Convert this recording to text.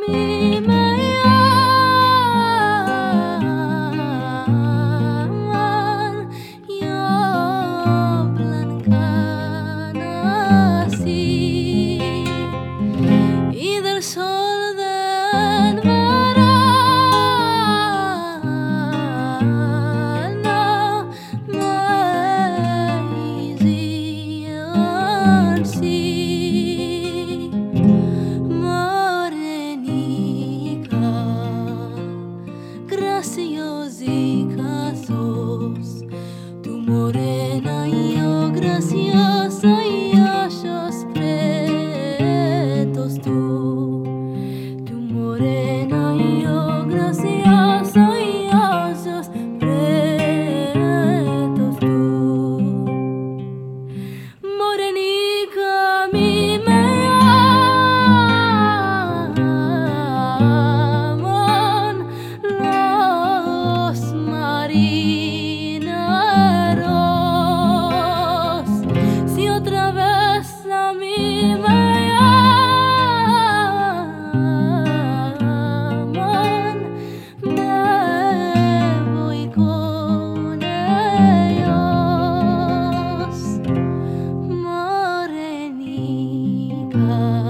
mí me llaman, yo blanca nací y del sol del verano me hicieron así. Morenica, graciosica sos, tú morena y yo graciosa y ojos pretos tú morena y yo graciosa y ojos pretos tú. Morenica, a mí me llaman los marineros. Si otra vez a mí me llaman, me voy con ellos. Morenica.